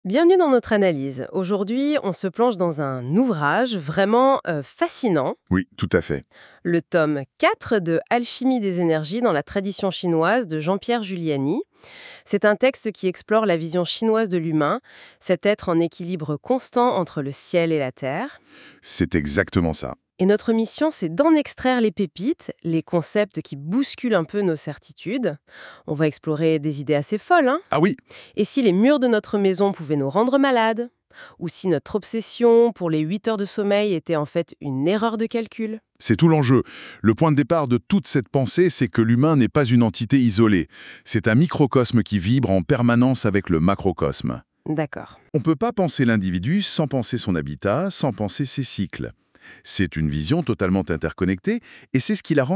Bienvenue dans notre analyse. Aujourd'hui, on se plonge dans un ouvrage vraiment fascinant, Oui, tout à fait. le tome 4 de Alchimie des énergies dans la tradition chinoise de Jean-Pierre Giuliani. C'est un texte qui explore la vision chinoise de l'humain, cet être en équilibre constant entre le ciel et la terre. C'est exactement ça. Et notre mission, c'est d'en extraire les pépites, les concepts qui bousculent un peu nos certitudes. On va explorer des idées assez folles, hein. Ah oui, Et si les murs de notre maison pouvaient nous rendre malades? Ou si notre obsession pour les 8 heures de sommeil était en fait une erreur de calcul? c'est tout l'enjeu. Le point de départ de toute cette pensée, c'est que l'humain n'est pas une entité isolée. C'est un microcosme qui vibre en permanence avec le macrocosme. D'accord. On ne peut pas penser l'individu sans penser son habitat, sans penser ses cycles. C'est une vision totalement interconnectée, et c'est ce qui la rend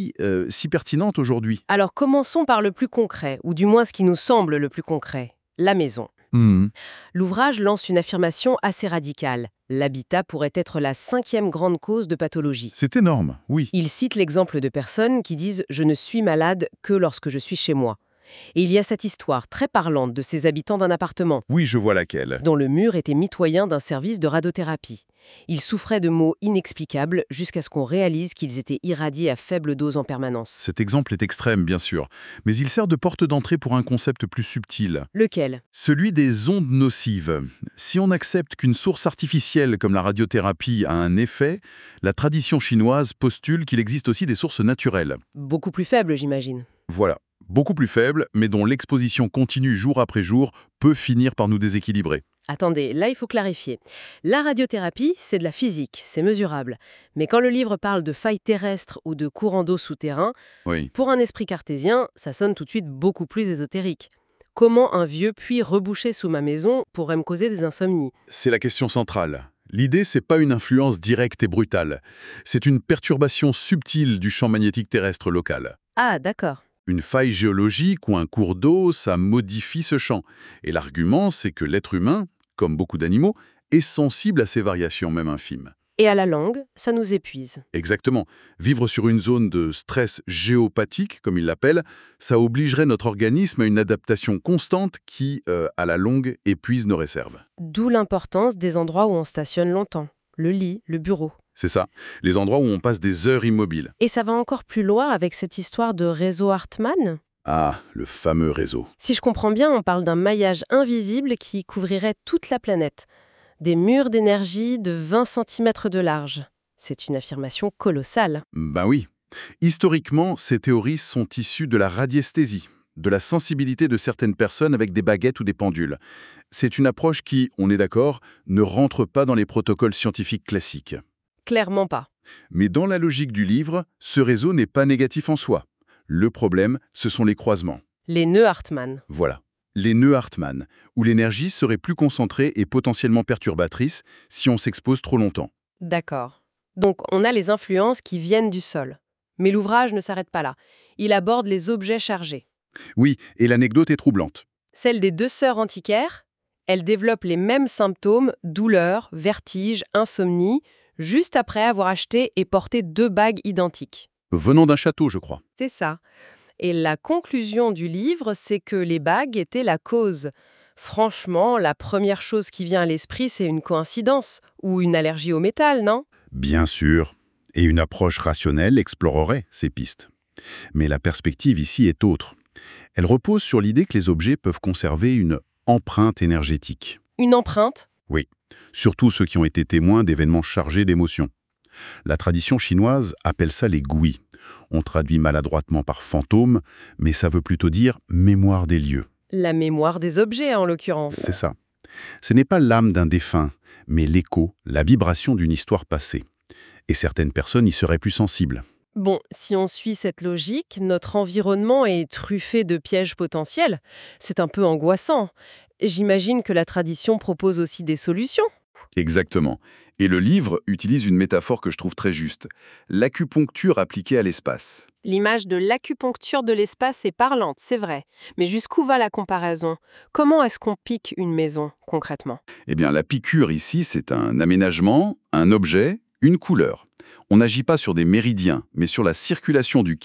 si pertinente aujourd'hui. Alors commençons par le plus concret, ou du moins ce qui nous semble le plus concret, la maison. Mhm. L'ouvrage lance une affirmation assez radicale. L'habitat pourrait être la 5e grande cause de pathologie. C'est énorme, oui. Il cite l'exemple de personnes qui disent « je ne suis malade que lorsque je suis chez moi ». Et il y a cette histoire très parlante de ces habitants d'un appartement, Oui, je vois laquelle. dont le mur était mitoyen d'un service de radiothérapie. Ils souffraient de maux inexplicables jusqu'à ce qu'on réalise qu'ils étaient irradiés à faible dose en permanence. Cet exemple est extrême, bien sûr, mais il sert de porte d'entrée pour un concept plus subtil. Lequel? Celui des ondes nocives. Si on accepte qu'une source artificielle comme la radiothérapie a un effet, la tradition chinoise postule qu'il existe aussi des sources naturelles. Beaucoup plus faible, j'imagine. Voilà, beaucoup plus faibles, mais dont l'exposition continue jour après jour peut finir par nous déséquilibrer. Attendez, là il faut clarifier. La radiothérapie, c'est de la physique, c'est mesurable. Mais quand le livre parle de failles terrestres ou de courants d'eau souterrains, Oui, pour un esprit cartésien, ça sonne tout de suite beaucoup plus ésotérique. Comment un vieux puits rebouché sous ma maison pourrait me causer des insomnies? c'est la question centrale. L'idée, c'est pas une influence directe et brutale. C'est une perturbation subtile du champ magnétique terrestre local. Ah, d'accord. Une faille géologique ou un cours d'eau, ça modifie ce champ. Et l'argument, c'est que l'être humain, comme beaucoup d'animaux, est sensible à ces variations, même infimes. Et à la langue, ça nous épuise. Exactement. Vivre sur une zone de stress géopathique, comme il l'appelle, ça obligerait notre organisme à une adaptation constante qui, à la longue, épuise nos réserves. D'où l'importance des endroits où on stationne longtemps. Le lit, le bureau. C'est ça, les endroits où on passe des heures immobiles. Et ça va encore plus loin avec cette histoire de réseau Hartmann. Ah, le fameux réseau. Si je comprends bien, on parle d'un maillage invisible qui couvrirait toute la planète. Des murs d'énergie de 20 cm de large. C'est une affirmation colossale. Ben oui. Historiquement, ces théories sont issues de la radiesthésie, de la sensibilité de certaines personnes avec des baguettes ou des pendules. C'est une approche qui, on est d'accord, ne rentre pas dans les protocoles scientifiques classiques. Clairement pas. Mais dans la logique du livre, ce réseau n'est pas négatif en soi. Le problème, ce sont les croisements. Les nœuds Hartmann. Voilà. Les nœuds Hartmann, où l'énergie serait plus concentrée et potentiellement perturbatrice si on s'expose trop longtemps. D'accord. Donc on a les influences qui viennent du sol. Mais l'ouvrage ne s'arrête pas là. Il aborde les objets chargés. Oui, et l'anecdote est troublante. Celle des 2 sœurs antiquaires, elles développent les mêmes symptômes, douleurs, vertiges, insomnie, juste après avoir acheté et porté 2 bagues identiques. Venant d'un château, je crois. C'est ça. Et la conclusion du livre, c'est que les bagues étaient la cause. Franchement, la première chose qui vient à l'esprit, c'est une coïncidence ou une allergie au métal, non? Bien sûr. Et une approche rationnelle explorerait ces pistes. Mais la perspective ici est autre. Elle repose sur l'idée que les objets peuvent conserver une empreinte énergétique. Une empreinte? Oui, surtout ceux qui ont été témoins d'événements chargés d'émotions. La tradition chinoise appelle ça les gui. On traduit maladroitement par fantôme, mais ça veut plutôt dire mémoire des lieux. La mémoire des objets, en l'occurrence. C'est ça. Ce n'est pas l'âme d'un défunt, mais l'écho, la vibration d'une histoire passée. Et certaines personnes y seraient plus sensibles. Bon, si on suit cette logique, notre environnement est truffé de pièges potentiels. C'est un peu angoissant. J'imagine que la tradition propose aussi des solutions. Exactement. Et le livre utilise une métaphore que je trouve très juste. L'acupuncture appliquée à l'espace. L'image de l'acupuncture de l'espace est parlante, c'est vrai. Mais jusqu'où va la comparaison? Comment est-ce qu'on pique une maison, concrètement? Eh bien, la piqûre ici, c'est un aménagement, un objet, une couleur. On n'agit pas sur des méridiens, mais sur la circulation du qi,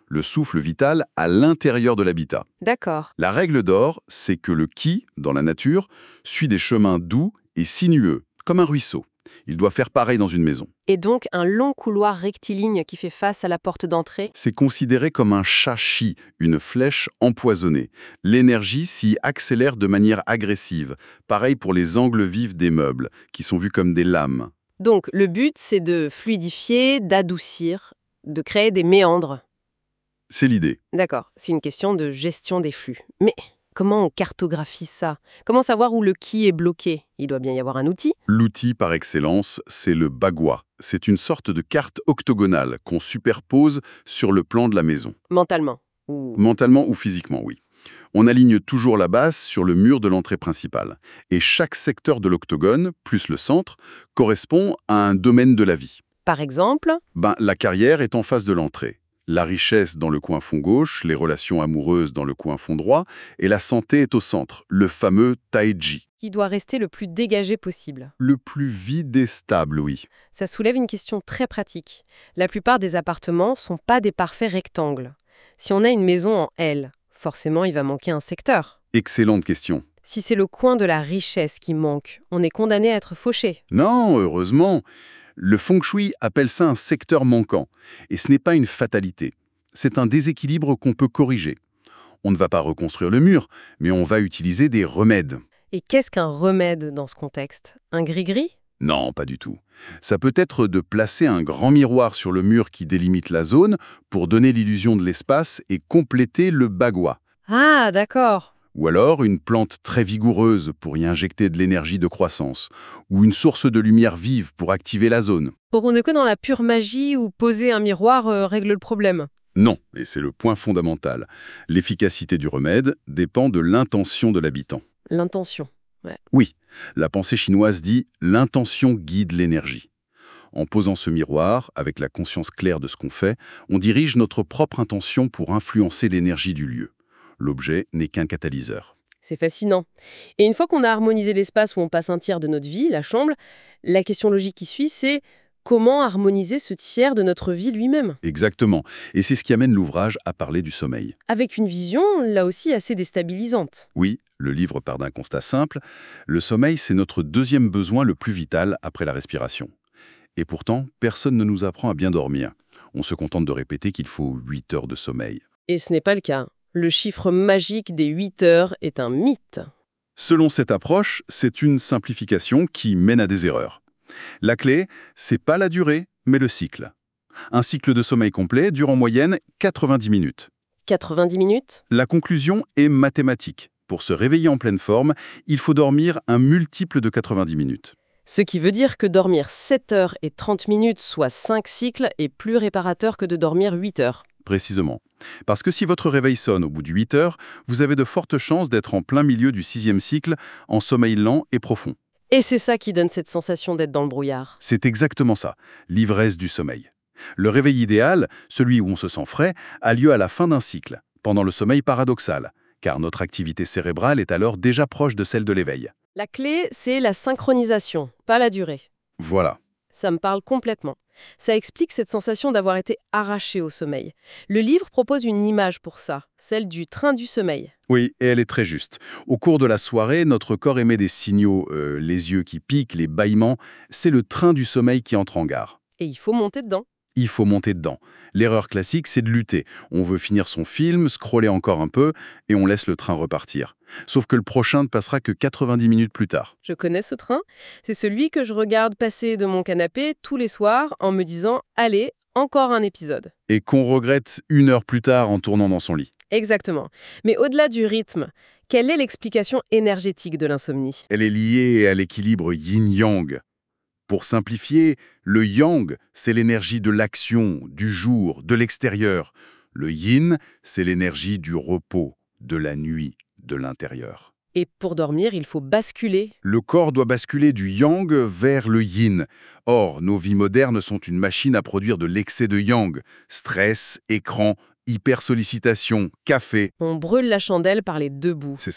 le souffle vital, à l'intérieur de l'habitat. D'accord. La règle d'or, c'est que le qi, dans la nature, suit des chemins doux et sinueux, comme un ruisseau. Il doit faire pareil dans une maison. Et donc un long couloir rectiligne qui fait face à la porte d'entrée? C'est considéré comme un shashi, une flèche empoisonnée. L'énergie s'y accélère de manière agressive. Pareil pour les angles vifs des meubles, qui sont vus comme des lames. Donc le but, c'est de fluidifier, d'adoucir, de créer des méandres. C'est l'idée. D'accord, c'est une question de gestion des flux. Mais comment on cartographie ça? Comment savoir où le qui est bloqué? Il doit bien y avoir un outil. L'outil par excellence, c'est le bagua. C'est une sorte de carte octogonale qu'on superpose sur le plan de la maison. Mentalement. Ou... Mentalement ou physiquement, oui. On aligne toujours la base sur le mur de l'entrée principale. Et chaque secteur de l'octogone, plus le centre, correspond à un domaine de la vie. Par exemple, La carrière est en face de l'entrée. La richesse dans le coin fond gauche, les relations amoureuses dans le coin fond droit, et la santé est au centre, le fameux taiji. qui doit rester le plus dégagé possible. Le plus vide et stable, oui. Ça soulève une question très pratique. La plupart des appartements sont pas des parfaits rectangles. Si on a une maison en L, forcément il va manquer un secteur. Excellente question. Si c'est le coin de la richesse qui manque, on est condamné à être fauché. Non, heureusement. Le feng shui appelle ça un secteur manquant. Et ce n'est pas une fatalité. C'est un déséquilibre qu'on peut corriger. On ne va pas reconstruire le mur, mais on va utiliser des remèdes. Et qu'est-ce qu'un remède dans ce contexte? Un gris-gris? Non, pas du tout. Ça peut être de placer un grand miroir sur le mur qui délimite la zone pour donner l'illusion de l'espace et compléter le bagua. Ah, d'accord. Ou alors une plante très vigoureuse pour y injecter de l'énergie de croissance. Ou une source de lumière vive pour activer la zone. Pour on ne que dans la pure magie où poser un miroir règle le problème. Non, et c'est le point fondamental. L'efficacité du remède dépend de l'intention de l'habitant. L'intention. Oui, la pensée chinoise dit « l'intention guide l'énergie ». En posant ce miroir, avec la conscience claire de ce qu'on fait, on dirige notre propre intention pour influencer l'énergie du lieu. L'objet n'est qu'un catalyseur. C'est fascinant. Et une fois qu'on a harmonisé l'espace où on passe un tiers de notre vie, la chambre, la question logique qui suit, c'est comment harmoniser ce tiers de notre vie lui-même? Exactement. Et c'est ce qui amène l'ouvrage à parler du sommeil. Avec une vision, là aussi, assez déstabilisante. Oui, le livre part d'un constat simple. Le sommeil, c'est notre deuxième besoin le plus vital après la respiration. Et pourtant, personne ne nous apprend à bien dormir. On se contente de répéter qu'il faut 8 heures de sommeil. Et ce n'est pas le cas. Le chiffre magique des 8 heures est un mythe. Selon cette approche, c'est une simplification qui mène à des erreurs. La clé, c'est pas la durée, mais le cycle. Un cycle de sommeil complet dure en moyenne 90 minutes. 90 minutes? La conclusion est mathématique. Pour se réveiller en pleine forme, il faut dormir un multiple de 90 minutes. Ce qui veut dire que dormir 7 heures et 30 minutes, soit 5 cycles, est plus réparateur que de dormir 8 heures. Précisément. Parce que si votre réveil sonne au bout de 8 heures, vous avez de fortes chances d'être en plein milieu du 6e cycle, en sommeil lent et profond. Et c'est ça qui donne cette sensation d'être dans le brouillard. C'est exactement ça, l'ivresse du sommeil. Le réveil idéal, celui où on se sent frais, a lieu à la fin d'un cycle, pendant le sommeil paradoxal, car notre activité cérébrale est alors déjà proche de celle de l'éveil. La clé, c'est la synchronisation, pas la durée. Voilà. Ça me parle complètement. Ça explique cette sensation d'avoir été arraché au sommeil. Le livre propose une image pour ça, celle du train du sommeil. Oui, et elle est très juste. Au cours de la soirée, notre corps émet des signaux, les yeux qui piquent, les bâillements. C'est le train du sommeil qui entre en gare. Et il faut monter dedans. Il faut monter dedans. L'erreur classique, c'est de lutter. On veut finir son film, scroller encore un peu, et on laisse le train repartir. Sauf que le prochain ne passera que 90 minutes plus tard. Je connais ce train. C'est celui que je regarde passer de mon canapé tous les soirs en me disant « Allez, encore un épisode ». Et qu'on regrette 1 heure plus tard en tournant dans son lit. Exactement. Mais au-delà du rythme, quelle est l'explication énergétique de l'insomnie? Elle est liée à l'équilibre yin-yang. Pour simplifier, le yang, c'est l'énergie de l'action, du jour, de l'extérieur. Le yin, c'est l'énergie du repos, de la nuit, de l'intérieur. Et pour dormir, il faut basculer. Le corps doit basculer du yang vers le yin. Or, nos vies modernes sont une machine à produire de l'excès de yang. Stress, écran, hypersollicitation, café. On brûle la chandelle par les deux bouts. C'est ça.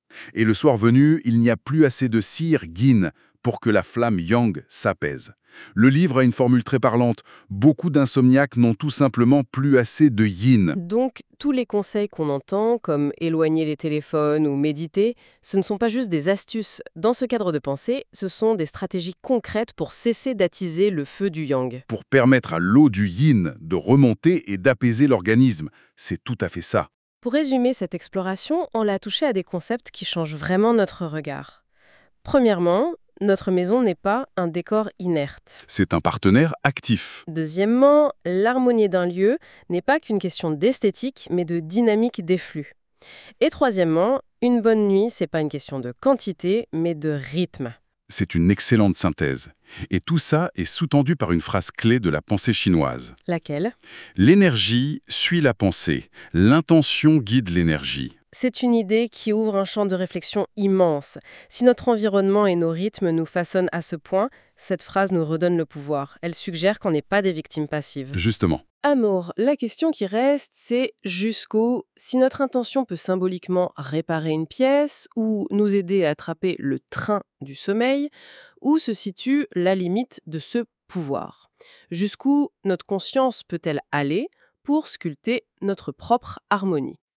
Et le soir venu, il n'y a plus assez de cire yin pour que la flamme yang s'apaise. Le livre a une formule très parlante. Beaucoup d'insomniaques n'ont tout simplement plus assez de yin. Donc, tous les conseils qu'on entend, comme éloigner les téléphones ou méditer, ce ne sont pas juste des astuces. Dans ce cadre de pensée, ce sont des stratégies concrètes pour cesser d'attiser le feu du yang. Pour permettre à l'eau du yin de remonter et d'apaiser l'organisme. C'est tout à fait ça. Pour résumer cette exploration, on l'a touché à des concepts qui changent vraiment notre regard. Premièrement, notre maison n'est pas un décor inerte. C'est un partenaire actif. Deuxièmement, l'harmonie d'un lieu n'est pas qu'une question d'esthétique, mais de dynamique des flux. Et troisièmement, une bonne nuit, c'est pas une question de quantité, mais de rythme. C'est une excellente synthèse. Et tout ça est sous-tendu par une phrase clé de la pensée chinoise. Laquelle? L'énergie suit la pensée. L'intention guide l'énergie. C'est une idée qui ouvre un champ de réflexion immense. Si notre environnement et nos rythmes nous façonnent à ce point, cette phrase nous redonne le pouvoir. Elle suggère qu'on n'est pas des victimes passives. Justement. Amour, la question qui reste, c'est jusqu'où, si notre intention peut symboliquement réparer une pièce ou nous aider à attraper le train du sommeil, où se situe la limite de ce pouvoir? Jusqu'où notre conscience peut-elle aller pour sculpter notre propre harmonie?